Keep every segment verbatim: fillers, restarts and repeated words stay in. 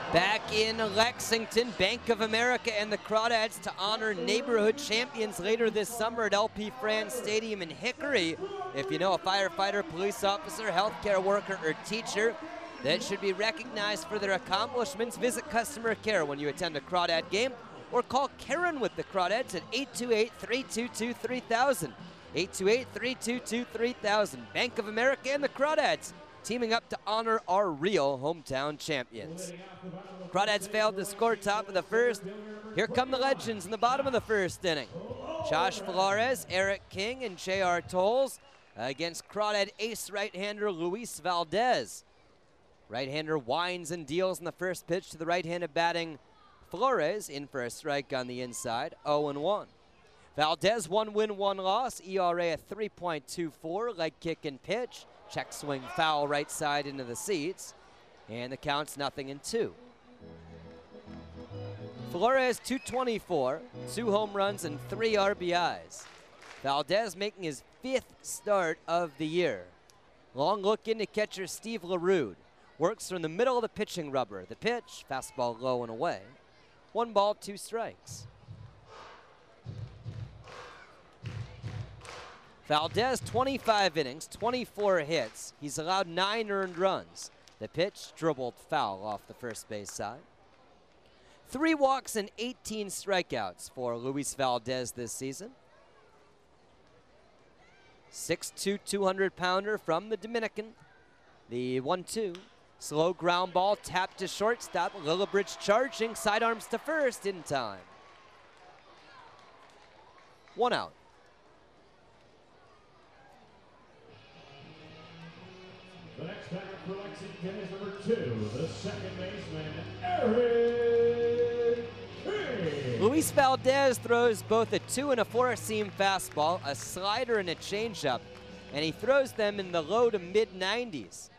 Back in Lexington, Bank of America and the Crawdads to honor neighborhood champions later this summer at L P Franz Stadium in Hickory. If you know a firefighter, police officer, healthcare worker, or teacher that should be recognized for their accomplishments, visit customer care when you attend a Crawdad game or call Karen with the Crawdads at eight two eight, three two two, three thousand. eight two eight, three two two, three thousand. Bank of America and the Crawdads teaming up to honor our real hometown champions. Crawdads failed to score top of the first. Here come the legends in the bottom of the first inning. Josh Flores, Eric King, and J R Tolles against Crawdad ace right-hander Luis Valdez. Right-hander winds and deals in the first pitch to the right-handed batting Flores, in for a strike on the inside, oh and one. Valdez, one win, one loss, E R A at three point two four, leg kick and pitch. Check swing foul right side into the seats. And the count's nothing and two. Flores, two twenty-four, two home runs and three R B Is. Valdez making his fifth start of the year. Long look into catcher Steve LaRude. Works from the middle of the pitching rubber. The pitch, fastball low and away. One ball, two strikes. Valdez, twenty-five innings, twenty-four hits. He's allowed nine earned runs. The pitch dribbled foul off the first base side. Three walks and eighteen strikeouts for Luis Valdez this season. six two, two hundred pounder from the Dominican. The one two. Slow ground ball, tapped to shortstop. Lillibridge charging, sidearms to first in time. One out. The next batter for Lexington is number two, the second baseman, Eric King. Luis Valdez throws both a two and a four-seam fastball, a slider and a changeup, and he throws them in the low to mid nineties.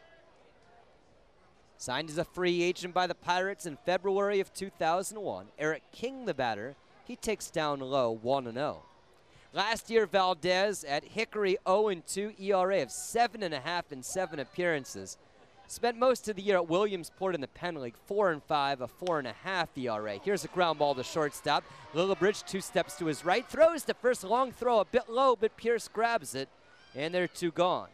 Signed as a free agent by the Pirates in February of two thousand one, Eric King, the batter, he takes down low, one and oh. Last year, Valdez at Hickory, oh and two, E R A of seven and a half in seven appearances. Spent most of the year at Williamsport in the Penn League, four and five, a four and a half E R A. Here's a ground ball to shortstop. Lillibridge, two steps to his right, throws the first long throw a bit low, but Pierce grabs it, and they're two gone.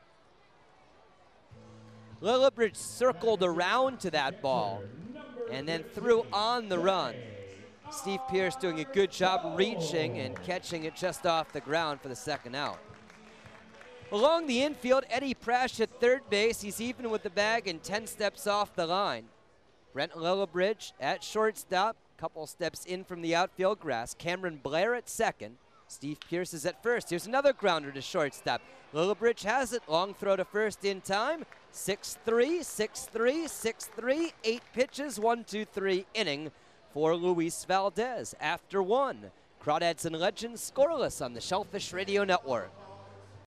Lillibridge circled around to that ball and then threw on the run. Steve Pierce doing a good job reaching and catching it just off the ground for the second out. Along the infield, Eddie Prash at third base. He's even with the bag and ten steps off the line. Brent Lillibridge at shortstop, couple steps in from the outfield grass. Cameron Blair at second. Steve Pierce is at first. Here's another grounder to shortstop. Lillibridge has it. Long throw to first in time. six three, six three, six three, eight pitches, one two three inning for Luis Valdez. After one, Crawdads and Legends scoreless on the Shellfish Radio Network.